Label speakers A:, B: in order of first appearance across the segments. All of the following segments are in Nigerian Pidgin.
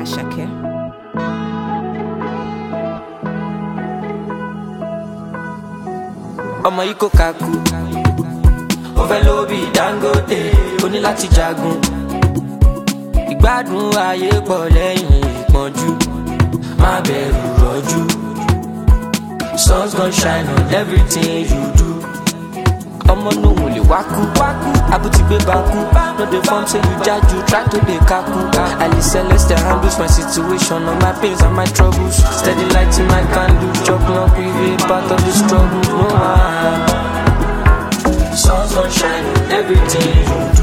A: Shakir.
B: Ọmọ yìí kò kakú, ó fẹ́ lóbi Dangote, ó ní láti jagun. Ìgbádùn ayé pọ̀ lẹ́yìn ìpọ́njú, má bẹ̀rù rọ́jú. Sun's gonna shine on everything you do. Ọmọ nóhùn lè wákú, abúti gbé bakú. No dey form say you jaju, try to dey kaku. Ali Celeste handles my situation, all my pains and my troubles. Steady lighting my candle, chop knock with a part of the struggle. No one. Sun's gonna shine on everything you do.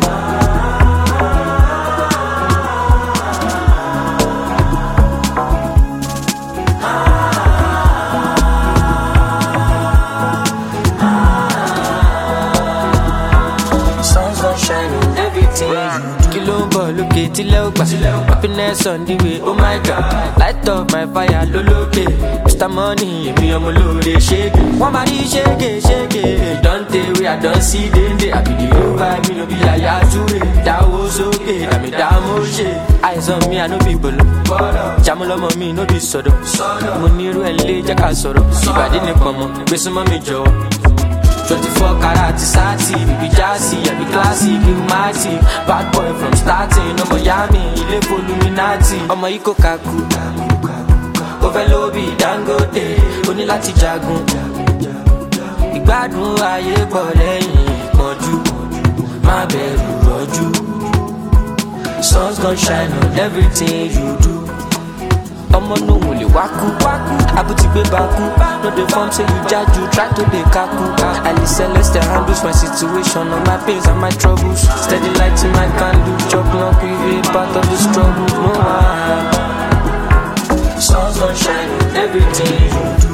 B: Kilo ń bọ̀ lókè tílẹ̀ ó gbà. Happiness on the way, oh my god. Light up my fire lólókè. Mr. Money, èmi ọmọ olóore ṣége. Wọ́n máa rí ṣége. Don't tey wey I don see dende. Àbí the whole vibe mi no be yàyà túwé. Dáwó sókè, dàmí dámó ṣe. Àìsàn mi àná bí gbòòlò. Jàmú lọ́mọ mi no be sọ̀dọ̀. Mo ní irú ẹ̀ lé jẹ́ ká sọ̀rọ̀. Ìbàdí ni pọ̀nmọ́, gbé súnmọ́ mi jọ̀wọ́. 24 karat sati, baby jazzy, I be classy, be mighty. Bad boy from starting, no Miami, ilé Illuminati. Ọmọ yìí kò kakú, ó fẹ́ lóbi Dangote, ó ní láti jagun. Ìgbádùn ayé pọ̀ lẹ́yìn ìpọ́njú, má bẹ̀rù rọ́jú. Sun's gonna shine on everything you do. Ọmọ nóhùn lè wákú, abúti gbé bakú. No dey form say you jaju, try to dey kaku. Ali Celeste handles my situation, all my pains and my troubles. Steady lighting my candle, chop knock with a part of the struggle. No one. Sun's gonna shine on everything you do.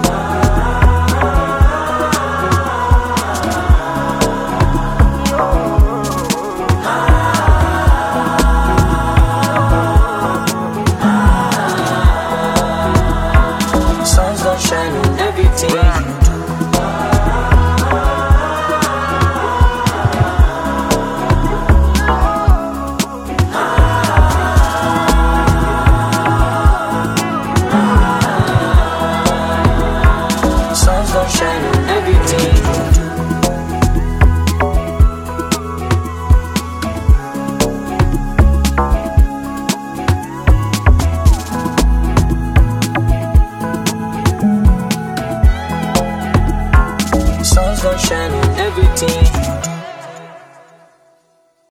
B: Shine on everything you do. Sun's gonna shine on everything you do. Sun's gonna shine on everything you do.